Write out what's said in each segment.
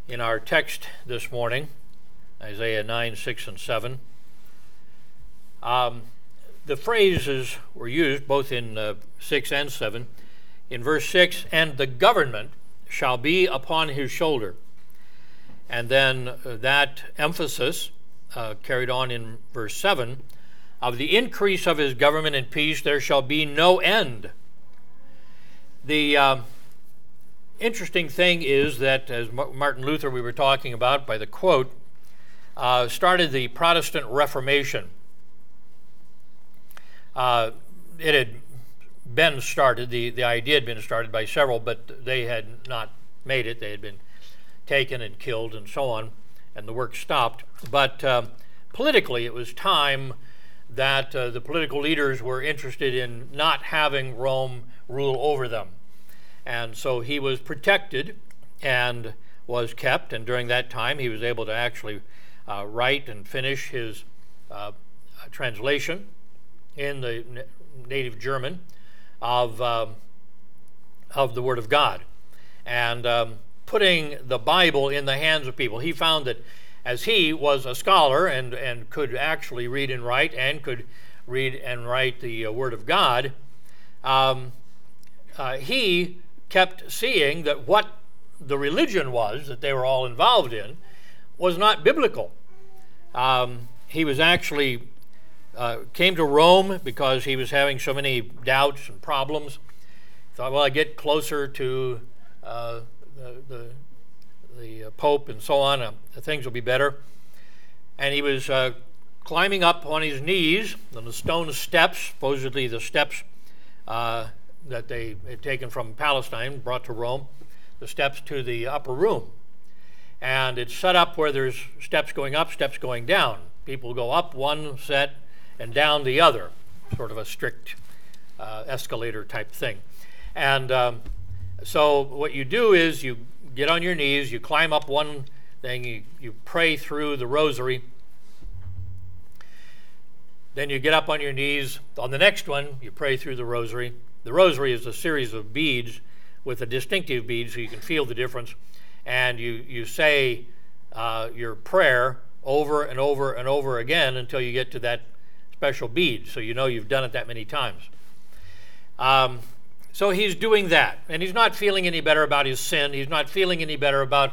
in our text this morning, Isaiah 9, 6, and 7. The phrases were used both in 6 and 7. In verse 6, and the government shall be upon his shoulder. And then that emphasis carried on in verse 7, of the increase of his government and peace there shall be no end. The interesting thing is that, as Martin Luther we were talking about by the quote, started the Protestant Reformation. It had been started, the idea had been started by several, but they had not made it. They had been taken and killed and so on, and the work stopped. But politically, it was time that the political leaders were interested in not having Rome rule over them. And so he was protected and was kept, and during that time he was able to actually write and finish his translation in the native German of the Word of God, and putting the Bible in the hands of people. He found that as he was a scholar and could actually read and write, and could read and write the Word of God, he kept seeing that what the religion was that they were all involved in was not biblical. He was actually came to Rome because he was having so many doubts and problems. Thought, well, I get closer to the Pope and so on, things will be better. And he was climbing up on his knees on the stone steps, supposedly the steps that they had taken from Palestine, brought to Rome, the steps to the upper room. And it's set up where there's steps going up, steps going down. People go up one set and down the other, sort of a strict escalator type thing. And so what you do is you get on your knees, you climb up one thing, you pray through the rosary. Then you get up on your knees. On the next one, you pray through the rosary. The rosary is a series of beads with a distinctive bead, so you can feel the difference. And you say your prayer over and over and over again until you get to that special bead, so you know you've done it that many times. So he's doing that, and he's not feeling any better about his sin. He's not feeling any better about,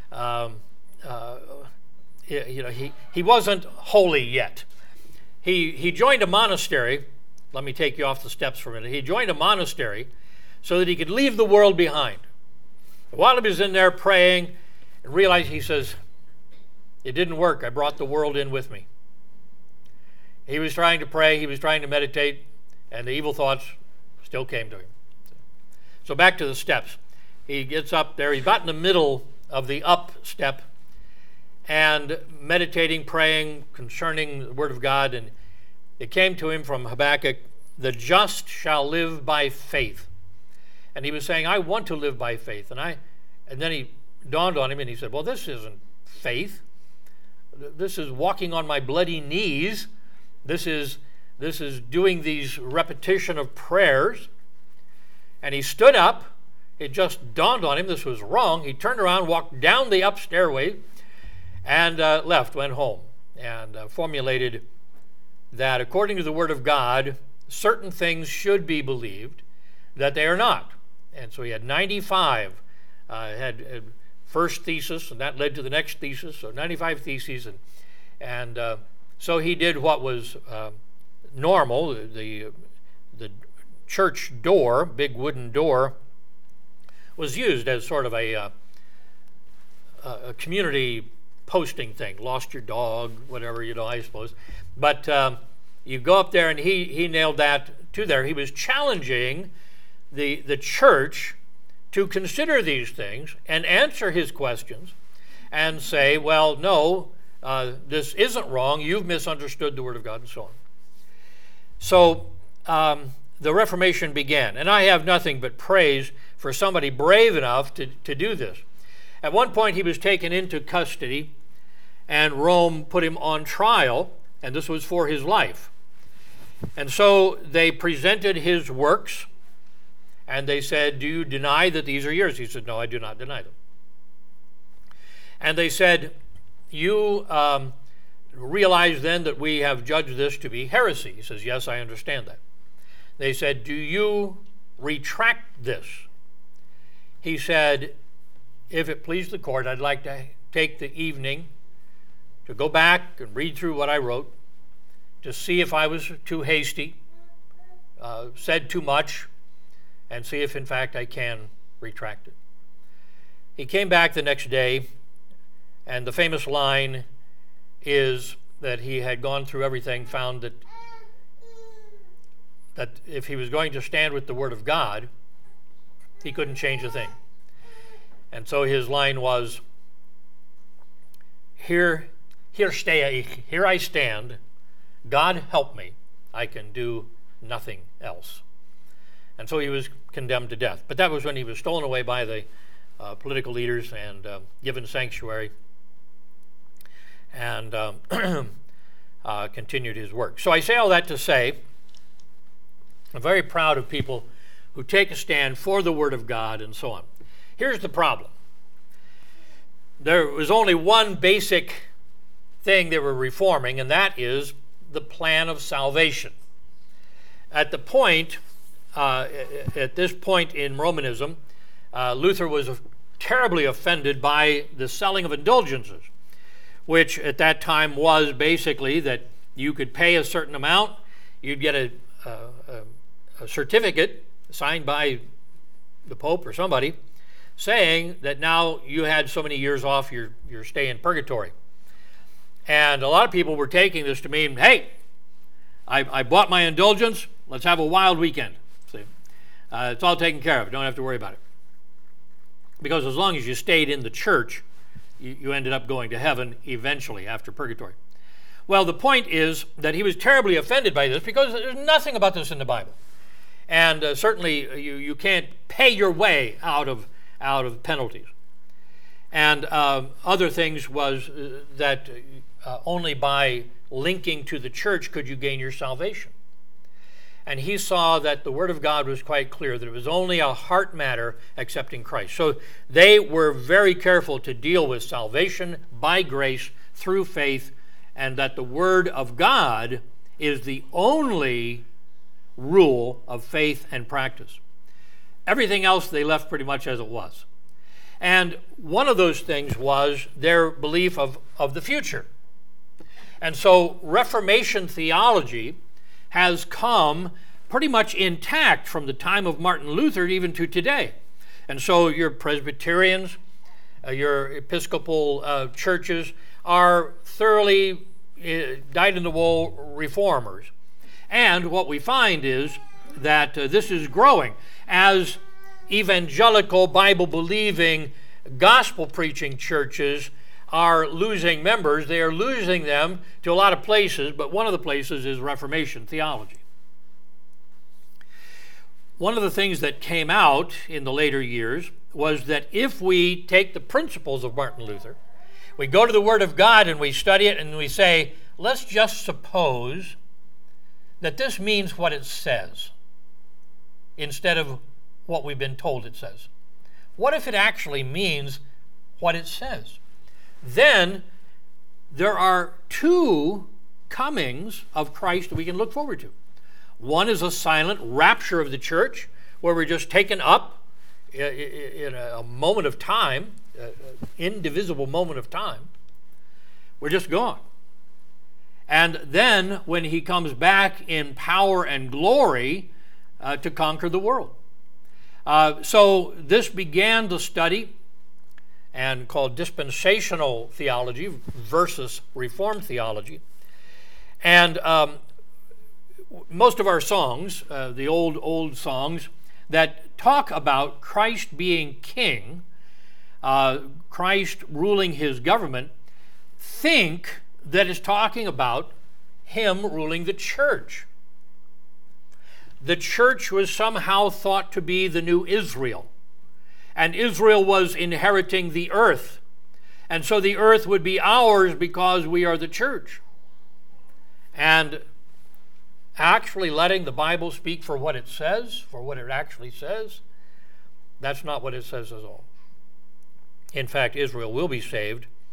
he wasn't holy yet. He joined a monastery. Let me take you off the steps for a minute. He joined a monastery so that he could leave the world behind. While he was in there praying, and realized, he says, it didn't work. I brought the world in with me. He was trying to pray, he was trying to meditate, and the evil thoughts still came to him. So back to the steps. He gets up there, he's about in the middle of the up step, and meditating, praying concerning the Word of God, and it came to him from Habakkuk, the just shall live by faith. And he was saying, I want to live by faith. And then he dawned on him, and he said, well, this isn't faith. This is walking on my bloody knees. This is doing these repetition of prayers. And he stood up. It just dawned on him this was wrong. He turned around, walked down the up stairway, and went home, and formulated that according to the Word of God, certain things should be believed, that they are not. And so he had 95, had first thesis, and that led to the next thesis, so 95 theses, and so he did what was normal. The church door, big wooden door, was used as sort of a community posting thing. Lost your dog, whatever, I suppose. But you go up there, and he nailed that to there. He was challenging the church to consider these things and answer his questions and say, well, no, this isn't wrong. You've misunderstood the Word of God, and so on. So the Reformation began, and I have nothing but praise for somebody brave enough to do this. At one point, he was taken into custody, and Rome put him on trial, and this was for his life. And so they presented his works, and they said, do you deny that these are yours? He said, no, I do not deny them. And they said, you realize then that we have judged this to be heresy. He says, yes, I understand that. They said, do you retract this? He said, if it please the court, I'd like to take the evening to go back and read through what I wrote to see if I was too hasty, said too much, and see if in fact I can retract it. He came back the next day, and the famous line is that he had gone through everything, found that if he was going to stand with the Word of God, he couldn't change a thing. And so his line was, Here I stand, God help me, I can do nothing else. And so he was condemned to death. But that was when he was stolen away by the political leaders and given sanctuary and continued his work. So I say all that to say, I'm very proud of people who take a stand for the Word of God and so on. Here's the problem. There was only one basic thing they were reforming, and that is the plan of salvation. At this point in Romanism, Luther was terribly offended by the selling of indulgences, which at that time was basically that you could pay a certain amount, you'd get a certificate signed by the Pope or somebody saying that now you had so many years off your stay in purgatory. And a lot of people were taking this to mean, hey, I bought my indulgence, let's have a wild weekend. See, it's all taken care of, don't have to worry about it. Because as long as you stayed in the church, you ended up going to heaven eventually after purgatory. Well, the point is that he was terribly offended by this because there's nothing about this in the Bible. And certainly you can't pay your way out of penalties. And other things was that only by linking to the church could you gain your salvation. And he saw that the Word of God was quite clear, that it was only a heart matter accepting Christ. So they were very careful to deal with salvation by grace through faith, and that the Word of God is the only rule of faith and practice. Everything else they left pretty much as it was. And one of those things was their belief of the future. And so Reformation theology has come pretty much intact from the time of Martin Luther even to today. And so your Presbyterians, your Episcopal churches are thoroughly dyed-in-the-wool reformers. And what we find is that this is growing as evangelical, Bible-believing, gospel-preaching churches are losing members. They are losing them to a lot of places, but one of the places is Reformation theology. One of the things that came out in the later years was that if we take the principles of Martin Luther, we go to the Word of God and we study it and we say, let's just suppose that this means what it says instead of what we've been told it says. What if it actually means what it says? Then there are two comings of Christ that we can look forward to. One is a silent rapture of the church, where we're just taken up in a moment of time, an indivisible moment of time. We're just gone. And then when he comes back in power and glory to conquer the world. So this began the study and called dispensational theology versus Reformed theology. And most of our songs, the old songs that talk about Christ being king, Christ ruling his government, think that it's talking about him ruling the church. The church was somehow thought to be the new Israel. And Israel was inheriting the earth. And so the earth would be ours because we are the church. And actually letting the Bible speak for what it says, for what it actually says, that's not what it says at all. In fact, Israel will be saved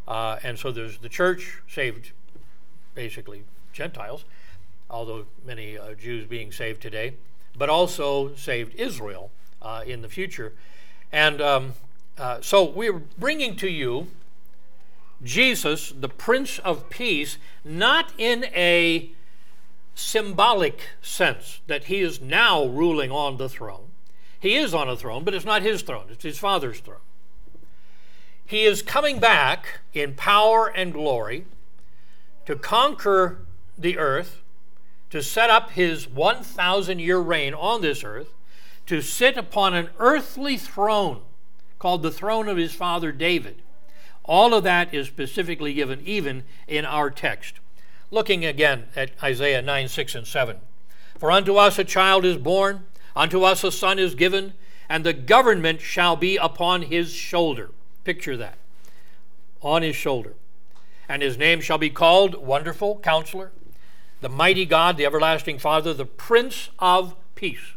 And so there's the church saved basically Gentiles, although many Jews being saved today, but also saved Israel in the future. And so we're bringing to you Jesus, the Prince of Peace, not in a symbolic sense that he is now ruling on the throne. He is on a throne, but it's not his throne. It's his Father's throne. He is coming back in power and glory to conquer the earth, to set up his 1,000-year reign on this earth, to sit upon an earthly throne called the throne of his father David. All of that is specifically given even in our text. Looking again at Isaiah 9, 6, and 7. For unto us a child is born, unto us a son is given, and the government shall be upon his shoulder. Picture that. On his shoulder. And his name shall be called Wonderful Counselor, the Mighty God, the Everlasting Father, the Prince of Peace.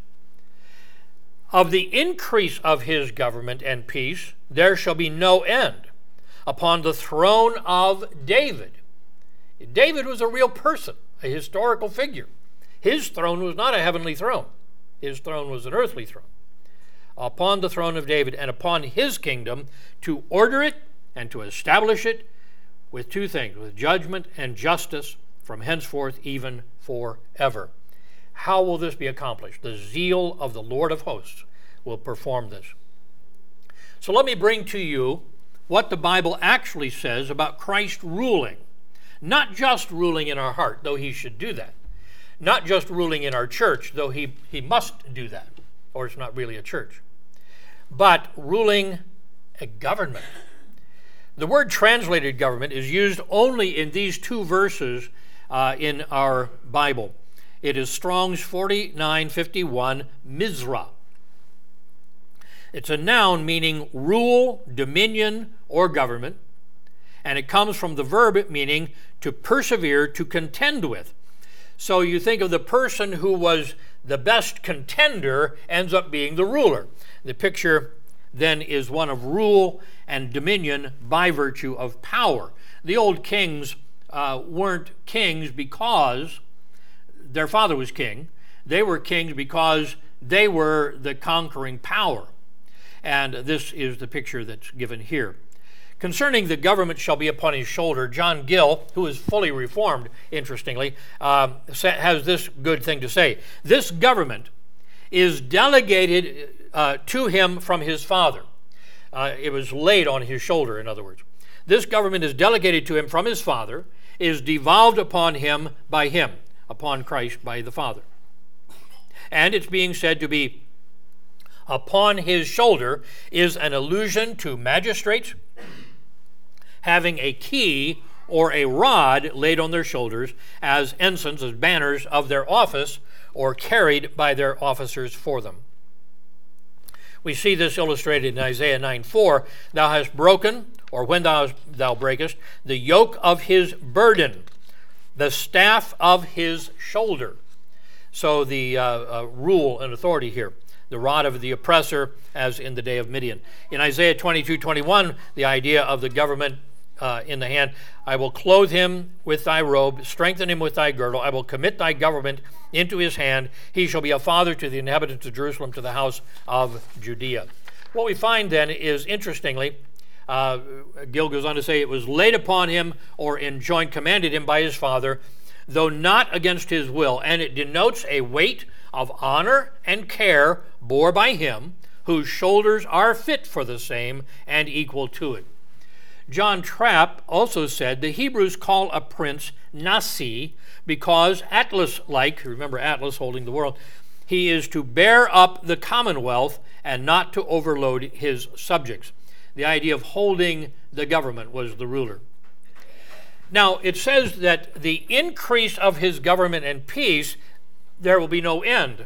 Of the increase of his government and peace, there shall be no end upon the throne of David. David was a real person, a historical figure. His throne was not a heavenly throne. His throne was an earthly throne. Upon the throne of David and upon his kingdom, to order it and to establish it with two things, with judgment and justice from henceforth even forever. How will this be accomplished? The zeal of the Lord of hosts will perform this. So let me bring to you what the Bible actually says about Christ ruling. Not just ruling in our heart, though he should do that. Not just ruling in our church, though he must do that, or it's not really a church. But ruling a government. The word translated government is used only in these two verses in our Bible. It is Strong's 4951, Mizrah. It's a noun meaning rule, dominion, or government, and it comes from the verb meaning to persevere, to contend with. So you think of the person who was the best contender ends up being the ruler. The picture then is one of rule and dominion by virtue of power. The old kings weren't kings because their father was king. They were kings because they were the conquering power. And this is the picture that's given here. Concerning the government shall be upon his shoulder, John Gill, who is fully reformed, interestingly, has this good thing to say. This government is delegated to him from his Father. It was laid on his shoulder, in other words. This government is delegated to him from his Father, is devolved upon him, upon Christ by the Father. And it's being said to be upon his shoulder is an allusion to magistrates having a key or a rod laid on their shoulders as ensigns, as banners of their office, or carried by their officers for them. We see this illustrated in Isaiah 9:4. Thou hast broken, or when thou breakest, the yoke of his burden, the staff of his shoulder. So the rule and authority here. The rod of the oppressor, as in the day of Midian. In Isaiah 22:21, the idea of the government in the hand. I will clothe him with thy robe, strengthen him with thy girdle. I will commit thy government into his hand. He shall be a father to the inhabitants of Jerusalem, to the house of Judea. What we find then is, interestingly, Gill goes on to say, it was laid upon him or enjoined, commanded him by his father, though not against his will. And it denotes a weight of honor and care bore by him, whose shoulders are fit for the same and equal to it. John Trapp also said the Hebrews call a prince Nasi because Atlas-like, remember Atlas holding the world, he is to bear up the commonwealth and not to overload his subjects. The idea of holding the government was the ruler. Now, it says that the increase of his government and peace, there will be no end.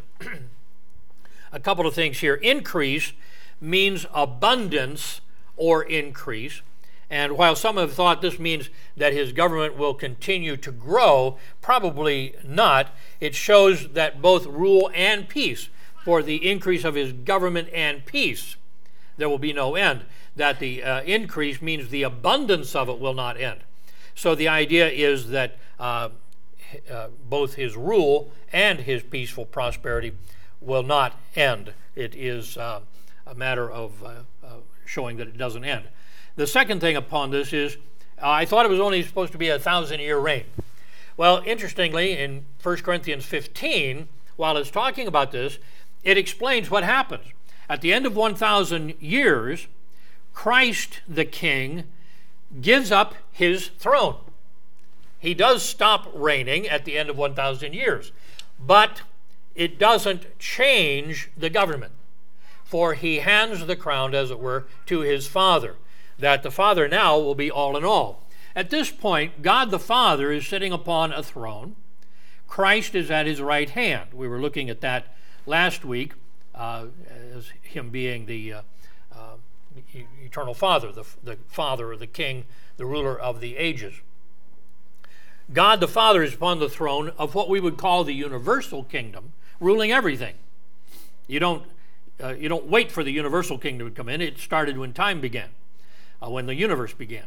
A couple of things here. Increase means abundance or increase. And while some have thought this means that his government will continue to grow, probably not. It shows that both rule and peace, for the increase of his government and peace, there will be no end. That the increase means the abundance of it will not end. So the idea is that both his rule and his peaceful prosperity will not end. It is a matter of showing that it doesn't end. The second thing upon this is, I thought it was only supposed to be a 1,000-year reign. Well, interestingly, in 1 Corinthians 15, while it's talking about this, it explains what happens. At the end of 1,000 years, Christ the King gives up his throne. He does stop reigning at the end of 1,000 years, but it doesn't change the government, for he hands the crown, as it were, to his Father, that the Father now will be all in all. At this point, God the Father is sitting upon a throne. Christ is at his right hand. We were looking at that last week as him being the eternal Father, the Father or the King, the ruler of the ages. God the Father is upon the throne of what we would call the universal kingdom, ruling everything. You don't wait for the universal kingdom to come in. It started when time began, when the universe began.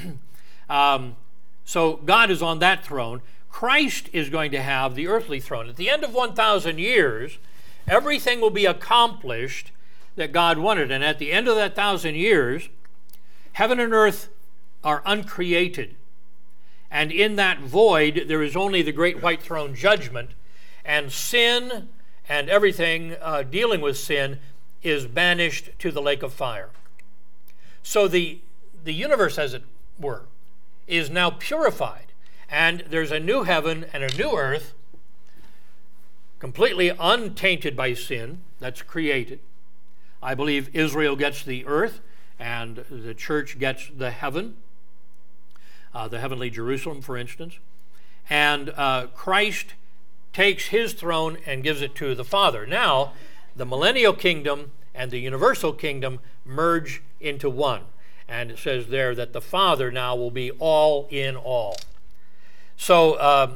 So God is on that throne. Christ is going to have the earthly throne. At the end of 1,000 years, everything will be accomplished that God wanted. And at the end of that 1,000 years, heaven and earth are uncreated. And in that void, there is only the great white throne judgment, and sin and everything dealing with sin is banished to the lake of fire. So the universe, as it were, is now purified, and there's a new heaven and a new earth, completely untainted by sin, that's created. I believe Israel gets the earth, and the church gets the heaven, the heavenly Jerusalem, for instance. And Christ takes his throne and gives it to the Father. Now, the millennial kingdom and the universal kingdom merge into one. And it says there that the Father now will be all in all. So,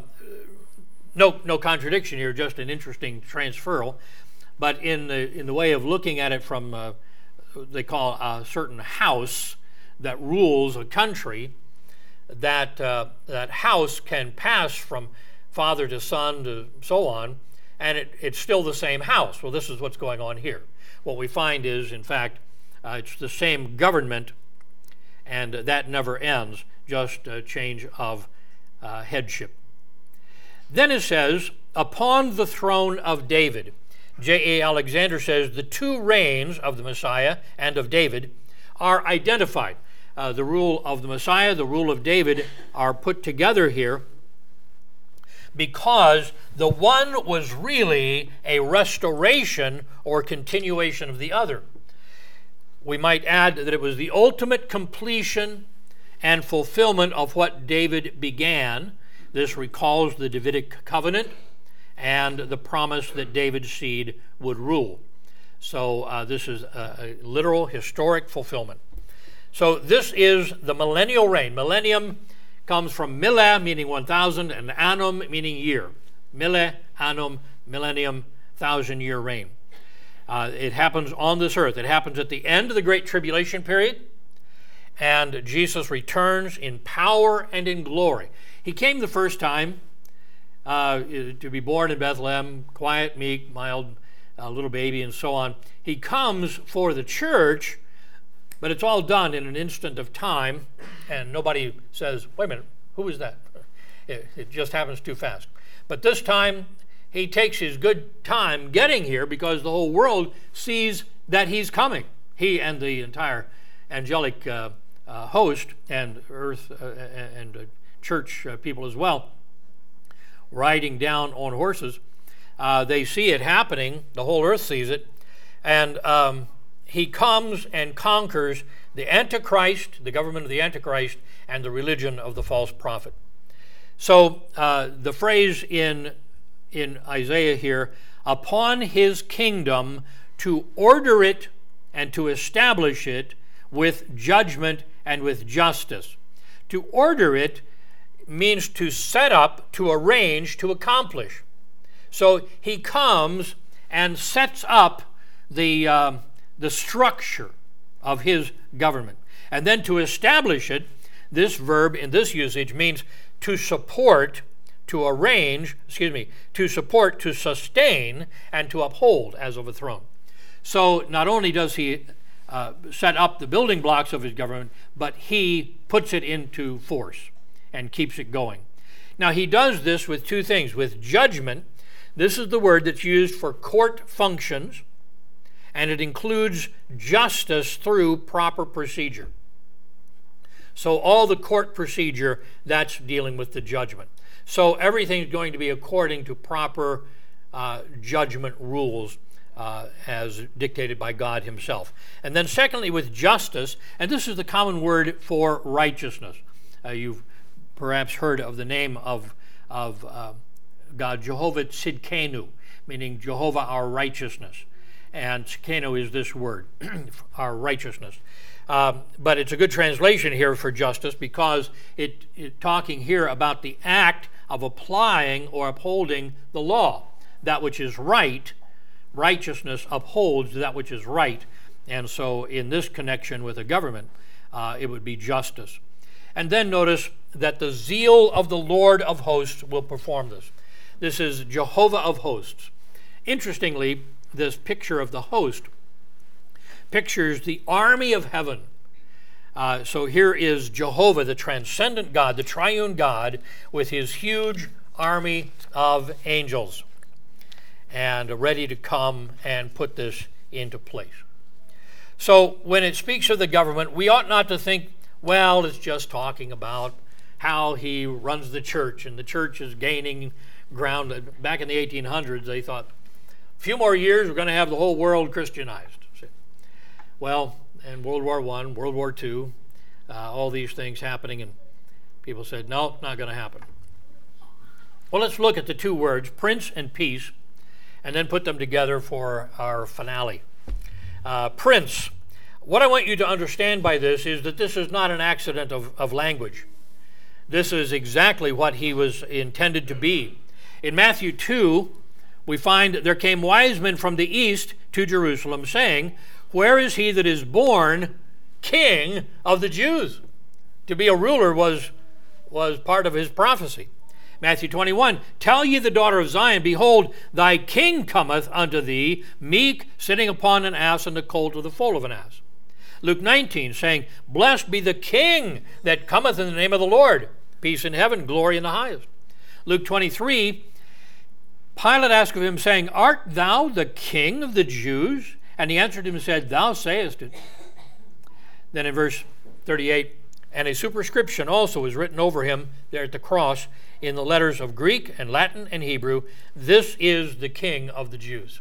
no contradiction here, just an interesting transferal. But in the way of looking at it from, they call a certain house that rules a country, that house can pass from father to son to so on, and it's still the same house. Well, this is what's going on here. What we find is, in fact, it's the same government, and that never ends, just a change of headship. Then it says, upon the throne of David. J.A. Alexander says the two reigns of the Messiah and of David are identified. The rule of the Messiah, the rule of David are put together here because the one was really a restoration or continuation of the other. We might add that it was the ultimate completion and fulfillment of what David began. This recalls the Davidic covenant and the promise that David's seed would rule. So this is a literal, historic fulfillment. So this is the millennial reign. Millennium comes from millah, meaning 1,000, and annum, meaning year. Millah, annum, millennium, 1,000-year reign. It happens on this earth. It happens at the end of the Great Tribulation period, and Jesus returns in power and in glory. He came the first time to be born in Bethlehem, quiet, meek, mild, little baby, and so on. He comes for the church, but it's all done in an instant of time, and nobody says, wait a minute, who is that? It just happens too fast. But this time, he takes his good time getting here because the whole world sees that he's coming. He and the entire angelic host and earth and church people as well, riding down on horses. They see it happening. The whole earth sees it. And he comes and conquers the Antichrist, the government of the Antichrist, and the religion of the false prophet. So the phrase in Isaiah here, upon his kingdom to order it and to establish it with judgment and with justice. To order it means to set up, to arrange, to accomplish. So he comes and sets up the structure of his government. And then to establish it, this verb in this usage means to support, to arrange, to support, to sustain, and to uphold as of a throne. So not only does he set up the building blocks of his government, but he puts it into force and keeps it going. Now he does this with two things. With judgment, this is the word that's used for court functions, and it includes justice through proper procedure. So all the court procedure, that's dealing with the judgment. So everything's going to be according to proper judgment rules as dictated by God himself. And then secondly, with justice, and this is the common word for righteousness. You've perhaps heard of the name of God, Jehovah Tzidkenu, meaning Jehovah our righteousness. And Tzidkenu is this word, our righteousness. But it's a good translation here for justice because it's talking here about the act of applying or upholding the law. That which is right, righteousness upholds that which is right. And so in this connection with the government, it would be justice. And then notice that the zeal of the Lord of hosts will perform this. This is Jehovah of hosts. Interestingly, this picture of the host pictures the army of heaven. So here is Jehovah, the transcendent God, the triune God, with his huge army of angels, and ready to come and put this into place. So when it speaks of the government, we ought not to think, well, it's just talking about how he runs the church, and the church is gaining ground. Back in the 1800s, they thought, a few more years, we're going to have the whole world Christianized. Well, and World War I, World War II, all these things happening, and people said, no, not going to happen. Well, let's look at the two words, prince and peace, and then put them together for our finale. Prince. What I want you to understand by this is that this is not an accident of language. This is exactly what he was intended to be. In Matthew 2, we find that there came wise men from the east to Jerusalem, saying, where is he that is born King of the Jews? To be a ruler was part of his prophecy. Matthew 21, tell ye the daughter of Zion, behold, thy king cometh unto thee, meek, sitting upon an ass, and the colt of the foal of an ass. Luke 19, saying, blessed be the king that cometh in the name of the Lord, peace in heaven, glory in the highest. Luke 23, Pilate asked of him, saying, art thou the king of the Jews? And he answered him and said, thou sayest it. Then in verse 38, and a superscription also is written over him there at the cross in the letters of Greek and Latin and Hebrew, this is the King of the Jews.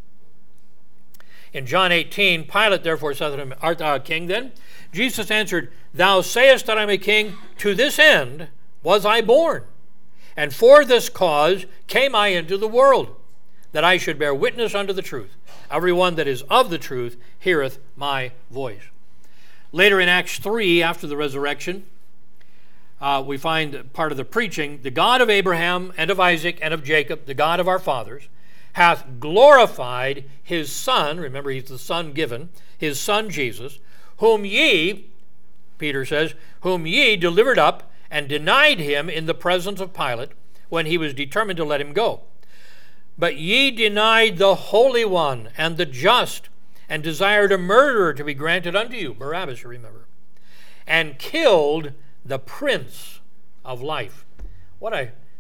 In John 18, Pilate therefore said to him, art thou a king then? Jesus answered, thou sayest that I am a king, to this end was I born. And for this cause came I into the world, that I should bear witness unto the truth. Everyone that is of the truth heareth my voice. Later in Acts 3, after the resurrection, we find part of the preaching, the God of Abraham and of Isaac and of Jacob, the God of our fathers, hath glorified his Son, remember he's the Son given, his Son Jesus, whom ye, Peter says, whom ye delivered up and denied him in the presence of Pilate when he was determined to let him go. But ye denied the Holy One and the just, and desired a murderer to be granted unto you, Barabbas, you remember, and killed the Prince of Life. What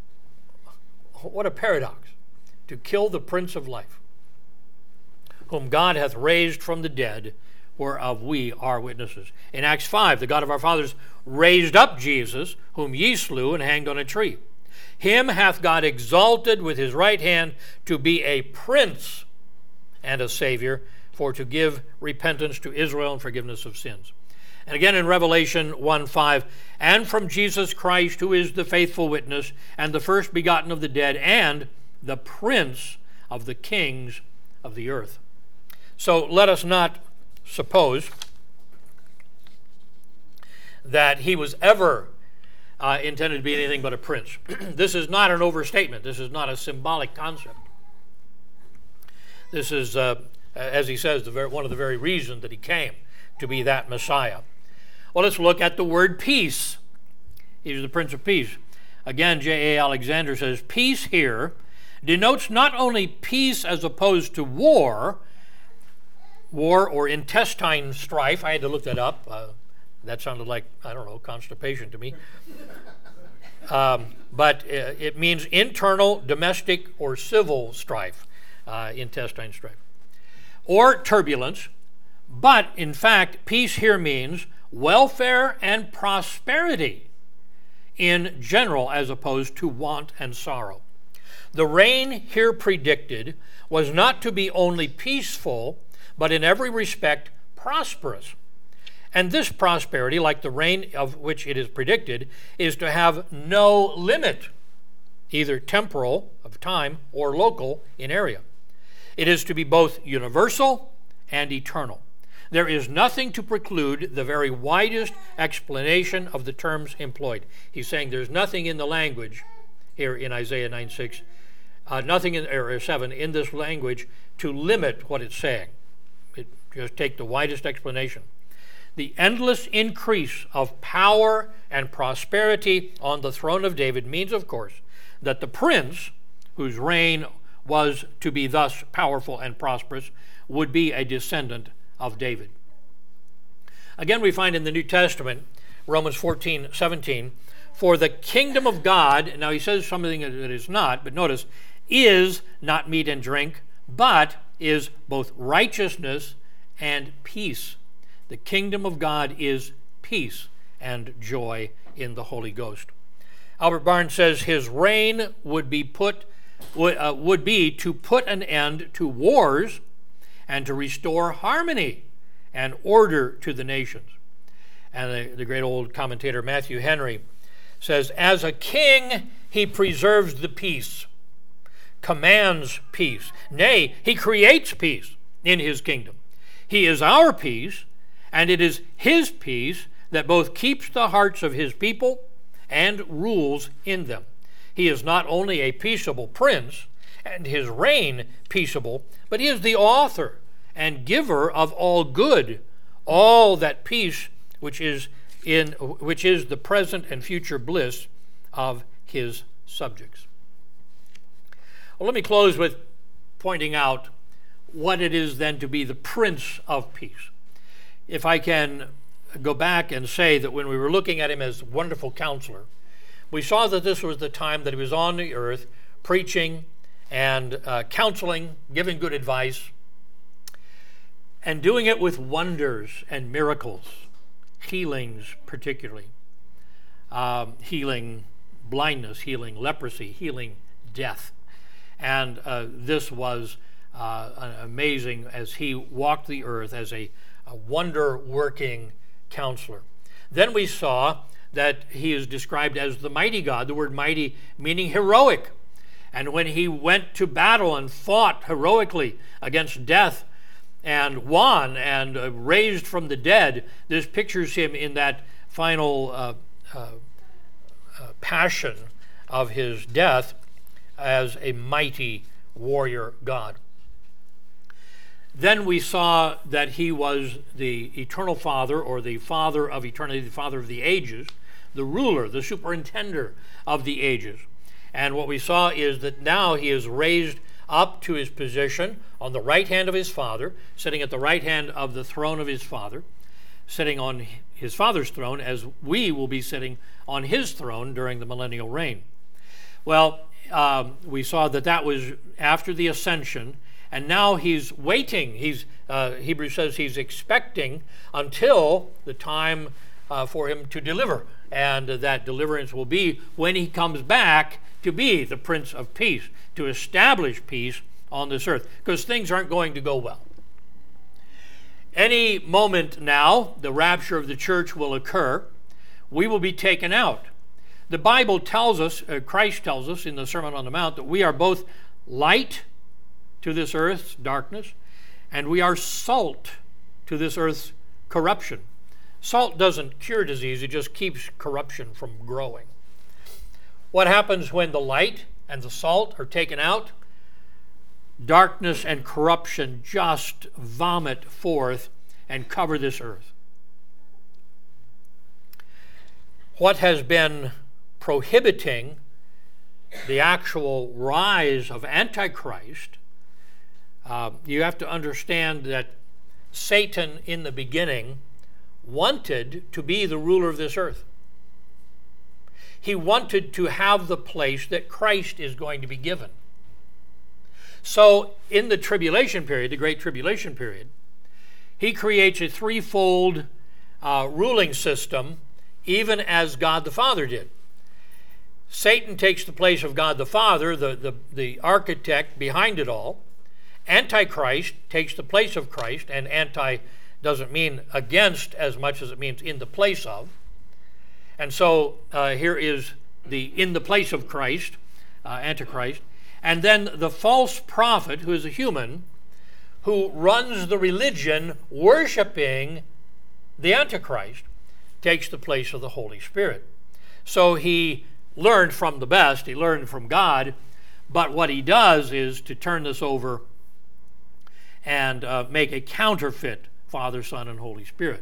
a paradox, to kill the Prince of Life, whom God hath raised from the dead, whereof we are witnesses. In Acts 5, the God of our fathers raised up Jesus, whom ye slew and hanged on a tree. Him hath God exalted with his right hand to be a prince and a savior, for to give repentance to Israel and forgiveness of sins. And again in Revelation 1:5, and from Jesus Christ, who is the faithful witness, and the first begotten of the dead, and the prince of the kings of the earth. So let us not suppose that he was ever intended to be anything but a prince. This is not an overstatement. This is not a symbolic concept. This is, as he says, one of the very reasons that he came, to be that Messiah. Well, let's look at the word peace. He's the Prince of Peace. Again, J.A. Alexander says, peace here denotes not only peace as opposed to war or intestine strife. I had to look that up. That sounded like, I don't know, constipation to me. But it means internal, domestic, or civil strife, intestine strife, or turbulence. But, in fact, peace here means welfare and prosperity in general as opposed to want and sorrow. The reign here predicted was not to be only peaceful, but in every respect prosperous. And this prosperity, like the reign of which it is predicted, is to have no limit, either temporal, of time, or local, in area. It is to be both universal and eternal. There is nothing to preclude the very widest explanation of the terms employed. He's saying there's nothing in the language here in Isaiah 9:6, nothing in or 7 in this language to limit what it's saying. Just take the widest explanation. The endless increase of power and prosperity on the throne of David means, of course, that the prince, whose reign was to be thus powerful and prosperous, would be a descendant of David. Again, we find in the New Testament, Romans 14:17, for the kingdom of God, now he says something that it is not, but notice, is not meat and drink, but is both righteousness and peace. The kingdom of God is peace and joy in the Holy Ghost. Albert Barnes says his reign would be to put an end to wars and to restore harmony and order to the nations. And the great old commentator Matthew Henry says, as a king, he preserves the peace, commands peace. Nay, he creates peace in his kingdom. He is our peace, and it is his peace that both keeps the hearts of his people and rules in them. He is not only a peaceable prince, and his reign peaceable, but he is the author and giver of all good, all that peace which is the present and future bliss of his subjects. Well, let me close with pointing out what it is then to be the Prince of Peace. If I can go back and say that when we were looking at him as wonderful counselor, we saw that this was the time that he was on the earth preaching and counseling, giving good advice, and doing it with wonders and miracles, healings particularly, healing blindness, healing leprosy, healing death. And this was amazing as he walked the earth as a wonder-working counselor. Then we saw that he is described as the mighty God, the word mighty meaning heroic. And when he went to battle and fought heroically against death and won and raised from the dead, this pictures him in that final passion of his death as a mighty warrior God. Then we saw that he was the eternal Father, or the Father of eternity, the Father of the ages, the ruler, the superintender of the ages. And what we saw is that now he is raised up to his position on the right hand of his Father, sitting at the right hand of the throne of his Father, sitting on his Father's throne, as we will be sitting on his throne during the millennial reign. Well, we saw that that was after the ascension, and now he's waiting. Hebrews says he's expecting until the time for him to deliver, and that deliverance will be when he comes back to be the Prince of Peace, to establish peace on this earth, because things aren't going to go well. Any moment now, the rapture of the church will occur. We will be taken out. The Bible tells us, Christ tells us in the Sermon on the Mount, that we are both light to this earth's darkness, and we are salt to this earth's corruption. Salt doesn't cure disease, it just keeps corruption from growing. What happens when the light and the salt are taken out? Darkness and corruption just vomit forth and cover this earth. What has been prohibiting the actual rise of Antichrist, you have to understand that Satan in the beginning wanted to be the ruler of this earth. He wanted to have the place that Christ is going to be given. So in the tribulation period, the Great Tribulation period, he creates a threefold ruling system, even as God the Father did. Satan takes the place of God the Father, the architect behind it all. Antichrist takes the place of Christ, and anti doesn't mean against as much as it means in the place of. And so here is the in the place of Christ, Antichrist. And then the false prophet, who is a human, who runs the religion worshiping the Antichrist, takes the place of the Holy Spirit. So he learned from the best, he learned from God, but what he does is to turn this over and make a counterfeit Father, Son, and Holy Spirit.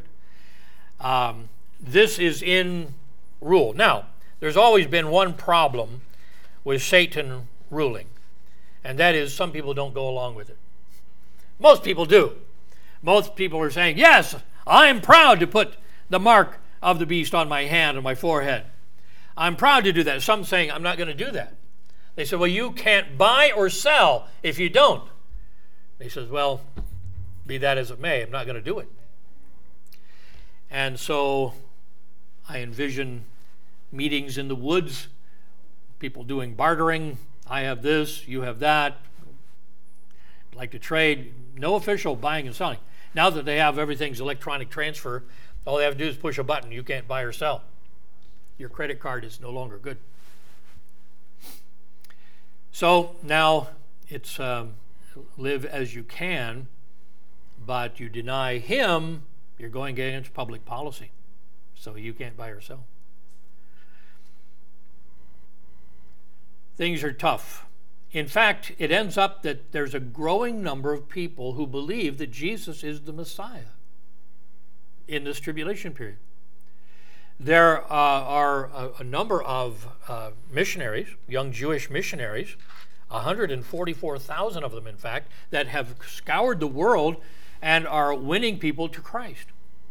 This is in rule. Now, there's always been one problem with Satan ruling, and that is some people don't go along with it. Most people do. Most people are saying, yes, I'm proud to put the mark of the beast on my hand and my forehead. I'm proud to do that. Some saying, I'm not going to do that. They say, well, you can't buy or sell if you don't. He says, well, be that as it may, I'm not going to do it. And so I envision meetings in the woods, people doing bartering. I have this, you have that. I'd like to trade. No official buying and selling. Now that they have everything's electronic transfer, all they have to do is push a button. You can't buy or sell. Your credit card is no longer good. So now it's live as you can, but you deny him, you're going against public policy. So you can't buy or sell. Things are tough. In fact, it ends up that there's a growing number of people who believe that Jesus is the Messiah in this tribulation period. There are a number of missionaries, young Jewish missionaries, 144,000 of them, in fact, that have scoured the world and are winning people to Christ.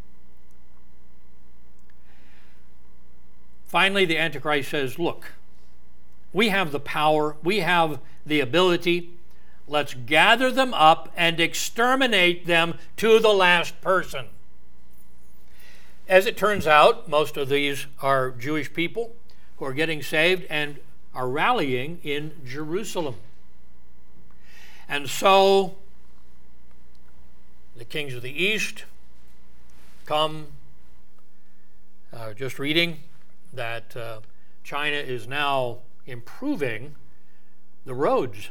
Finally, the Antichrist says, look, we have the power, we have the ability, let's gather them up and exterminate them to the last person. As it turns out, most of these are Jewish people who are getting saved and are rallying in Jerusalem. And so the kings of the east come, just reading that China is now improving the roads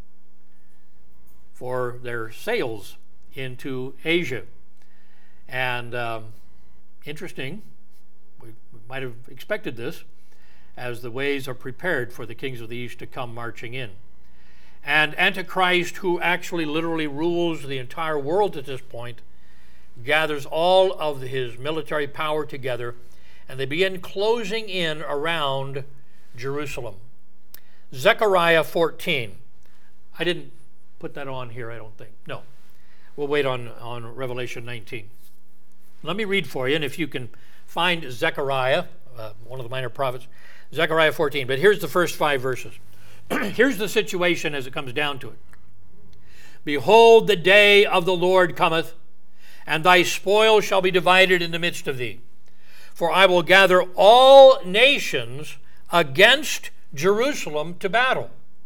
for their sails into Asia. And interesting, we might have expected this, as the ways are prepared for the kings of the east to come marching in. And Antichrist, who actually literally rules the entire world at this point, gathers all of his military power together, and they begin closing in around Jerusalem. Zechariah 14. I didn't put that on here, I don't think. No. We'll wait on Revelation 19. Let me read for you, and if you can find Zechariah, one of the minor prophets, Zechariah 14. But here's the first 5 verses. Here's the situation as it comes down to it. Behold, the day of the Lord cometh, and thy spoil shall be divided in the midst of thee. For I will gather all nations against Jerusalem to battle.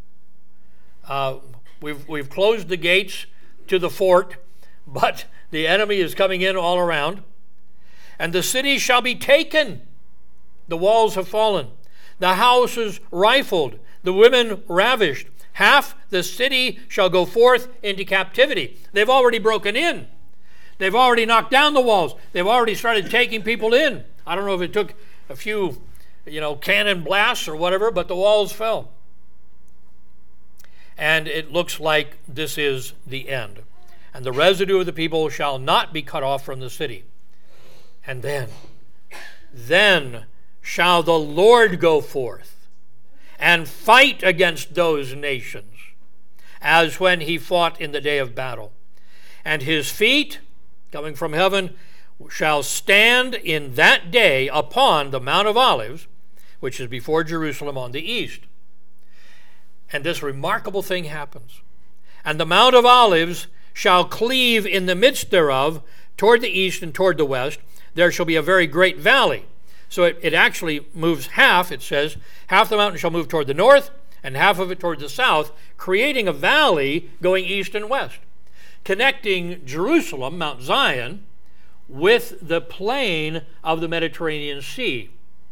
We've closed the gates to the fort, but the enemy is coming in all around. And the city shall be taken. The walls have fallen. The houses rifled. The women ravished. Half the city shall go forth into captivity. They've already broken in. They've already knocked down the walls. They've already started taking people in. I don't know if it took a few, cannon blasts or whatever, but the walls fell. And it looks like this is the end. and the residue of the people shall not be cut off from the city. And then shall the Lord go forth and fight against those nations, as when he fought in the day of battle. And his feet, coming from heaven, shall stand in that day upon the Mount of Olives, which is before Jerusalem on the east. And this remarkable thing happens. And the Mount of Olives shall cleave in the midst thereof toward the east and toward the west. There shall be a very great valley. So it actually moves half. It says, half the mountain shall move toward the north and half of it toward the south, creating a valley going east and west, connecting Jerusalem, Mount Zion, with the plain of the Mediterranean Sea.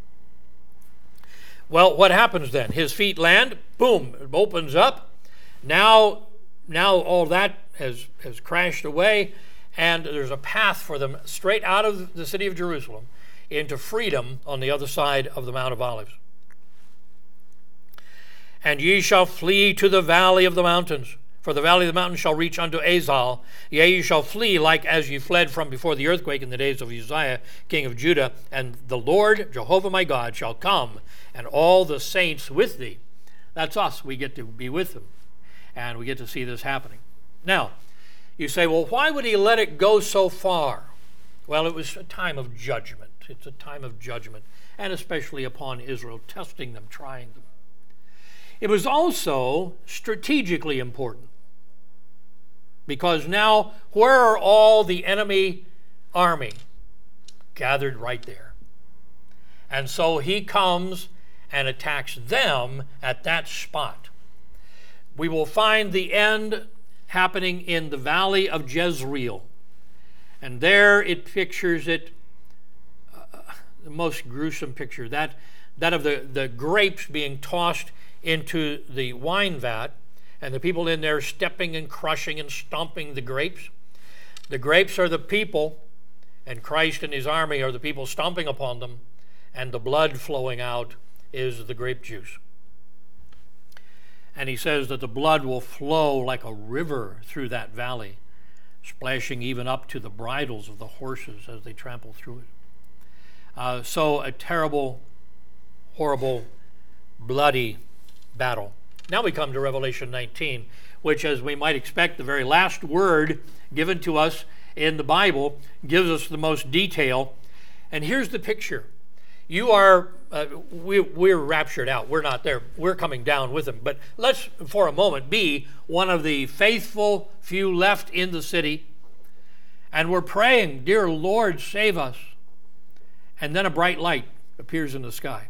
Well, what happens then? His feet land, boom, it opens up. Now all that has crashed away, and there's a path for them straight out of the city of Jerusalem into freedom on the other side of the Mount of Olives. And ye shall flee to the valley of the mountains, for the valley of the mountains shall reach unto Azal. Yea, ye shall flee like as ye fled from before the earthquake in the days of Uzziah, king of Judah. And the Lord, Jehovah my God, shall come, and all the saints with thee. That's us. We get to be with them, and we get to see this happening. Now, you say, well, why would he let it go so far? Well, it was a time of judgment. It's a time of judgment, and especially upon Israel, testing them, trying them. It was also strategically important, because now, where are all the enemy army? Gathered right there. And so he comes and attacks them at that spot. We will find the end happening in the valley of Jezreel. And there it pictures it, the most gruesome picture, that of the grapes being tossed into the wine vat, and the people in there stepping and crushing and stomping the grapes. The grapes are the people, and Christ and his army are the people stomping upon them, and the blood flowing out is the grape juice. And he says that the blood will flow like a river through that valley, splashing even up to the bridles of the horses as they trample through it. So a terrible, horrible, bloody battle. Now we come to Revelation 19, which, as we might expect, the very last word given to us in the Bible gives us the most detail. And here's the picture. You are, we're raptured out. We're not there. We're coming down with them. But let's, for a moment, be one of the faithful few left in the city. And we're praying, dear Lord, save us. And then a bright light appears in the sky.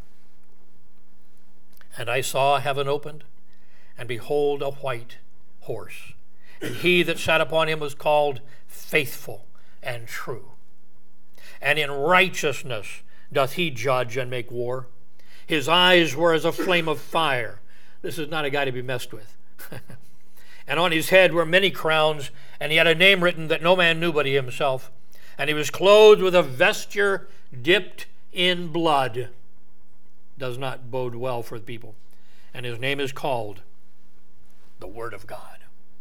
And I saw heaven opened, and behold, a white horse. And he that sat upon him was called Faithful and True. And in righteousness doth he judge and make war. His eyes were as a flame of fire. This is not a guy to be messed with. And on his head were many crowns, and he had a name written that no man knew but he himself. And he was clothed with a vesture dipped in blood. Does not bode well for the people. And his name is called the Word of God.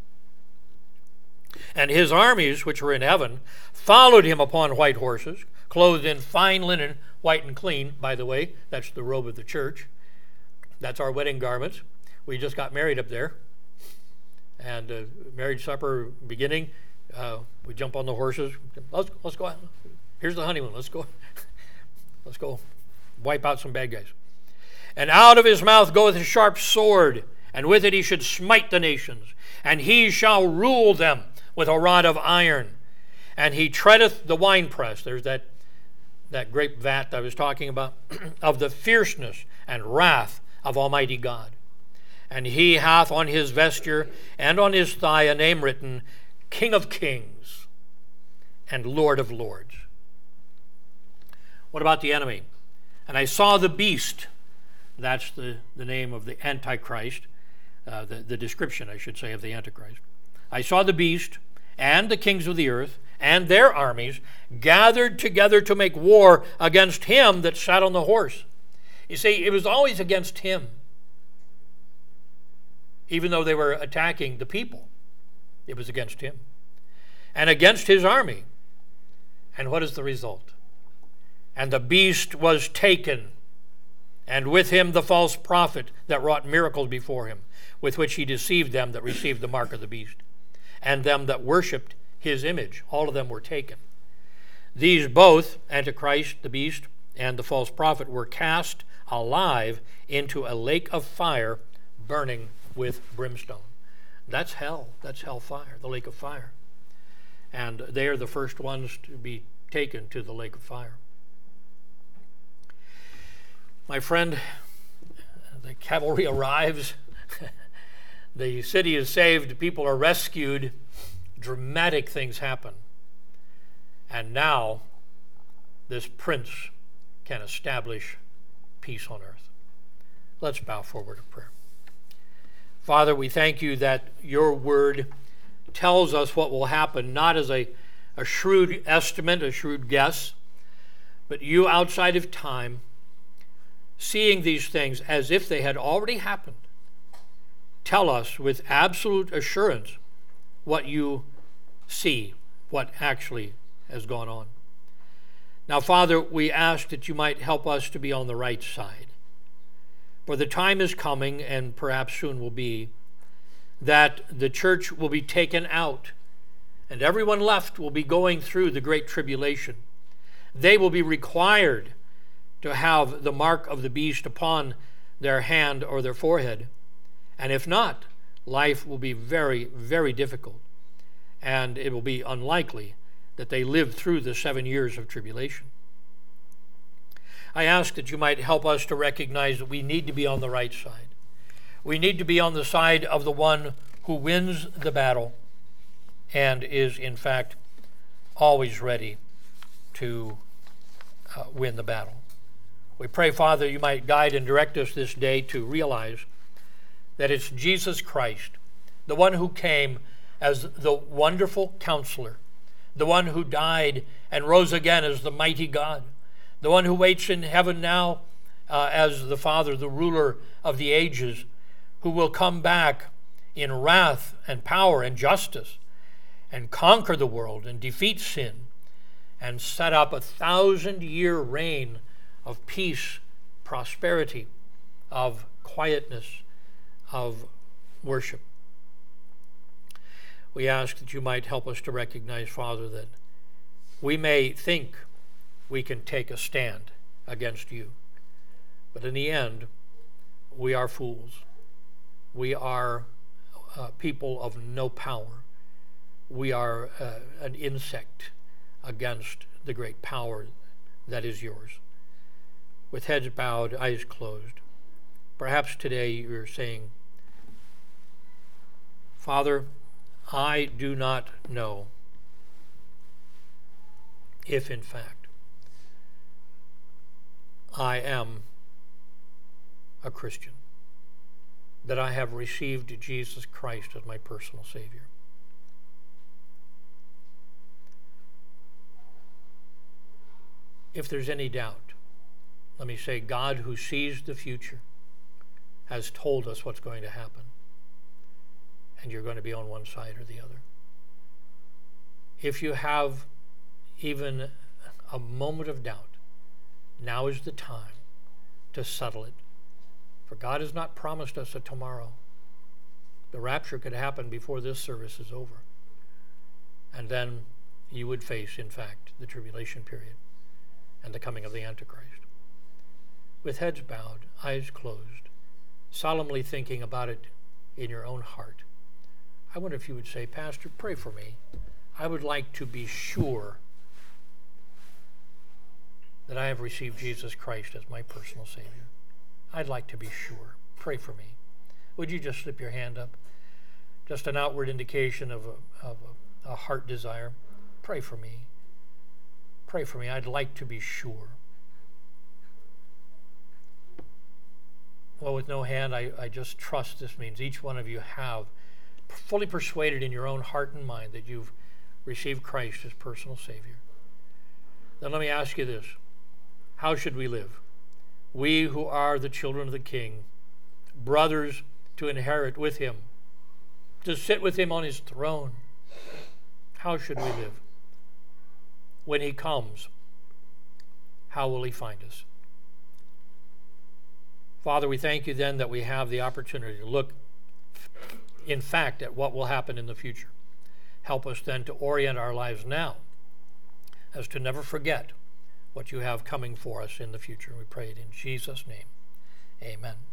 And his armies, which were in heaven, followed him upon white horses, clothed in fine linen, white and clean. By the way, that's the robe of the church. That's our wedding garments. We just got married up there. And marriage supper beginning, we jump on the horses. Let's go out. Here's the honeymoon. Let's go. Let's go wipe out some bad guys. And out of his mouth goeth a sharp sword, and with it he should smite the nations, and he shall rule them with a rod of iron. And he treadeth the winepress. There's that grape vat I was talking about, of the fierceness and wrath of Almighty God. And he hath on his vesture and on his thigh a name written, King of Kings and Lord of Lords. What about the enemy? And I saw the beast. That's the name of the Antichrist, the description, I should say, of the Antichrist. I saw the beast and the kings of the earth and their armies gathered together to make war against him that sat on the horse. You see, it was always against him. Even though they were attacking the people, it was against him. and against his army. And what is the result? And the beast was taken, and with him the false prophet that wrought miracles before him, with which he deceived them that received the mark of the beast, and them that worshipped his image. All of them were taken. These both, Antichrist, the beast, and the false prophet, were cast alive into a lake of fire burning with brimstone. That's hell. That's hellfire, the lake of fire. And they are the first ones to be taken to the lake of fire. My friend, the cavalry arrives. The city is saved. People are rescued. Dramatic things happen. And now this prince can establish peace on earth. Let's bow forward in prayer. Father, we thank you that your word tells us what will happen, not as a shrewd estimate, a shrewd guess, but you outside of time, seeing these things as if they had already happened, tell us with absolute assurance what you see, what actually has gone on. Now, Father, we ask that you might help us to be on the right side. For the time is coming, and perhaps soon will be, that the church will be taken out, and everyone left will be going through the great tribulation. They will be required to have the mark of the beast upon their hand or their forehead. And if not, life will be very, very difficult. And it will be unlikely that they live through the 7 years of tribulation. I ask that you might help us to recognize that we need to be on the right side. We need to be on the side of the one who wins the battle and is, in fact, always ready to win the battle. We pray, Father, you might guide and direct us this day to realize that it's Jesus Christ, the one who came as the wonderful counselor, the one who died and rose again as the mighty God, the one who waits in heaven now as the Father, the ruler of the ages, who will come back in wrath and power and justice and conquer the world and defeat sin and set up a 1,000-year reign of peace, prosperity, of quietness, of worship. We ask that you might help us to recognize, Father, that we may think we can take a stand against you, but in the end, we are fools. We are people of no power. We are an insect against the great power that is yours. With heads bowed, eyes closed, perhaps today you're saying, Father, I do not know if in fact I am a Christian, that I have received Jesus Christ as my personal Savior. If there's any doubt, let me say, God, who sees the future, has told us what's going to happen, and you're going to be on one side or the other. If you have even a moment of doubt, now is the time to settle it. For God has not promised us a tomorrow. The rapture could happen before this service is over. And then you would face, in fact, the tribulation period and the coming of the Antichrist. With heads bowed, eyes closed, solemnly thinking about it in your own heart, I wonder if you would say, Pastor, pray for me. I would like to be sure that I have received Jesus Christ as my personal Savior. I'd like to be sure. Pray for me. Would you just slip your hand up? Just an outward indication of a heart desire. Pray for me. Pray for me. I'd like to be sure. Well, with no hand, I just trust this means each one of you have fully persuaded in your own heart and mind that you've received Christ as personal Savior. Then let me ask you this. How should we live? We who are the children of the King, brothers to inherit with him, to sit with him on his throne. How should we live? When he comes, how will he find us? Father, we thank you then that we have the opportunity to look, in fact, at what will happen in the future. Help us then to orient our lives now as to never forget what you have coming for us in the future. We pray it in Jesus' name. Amen.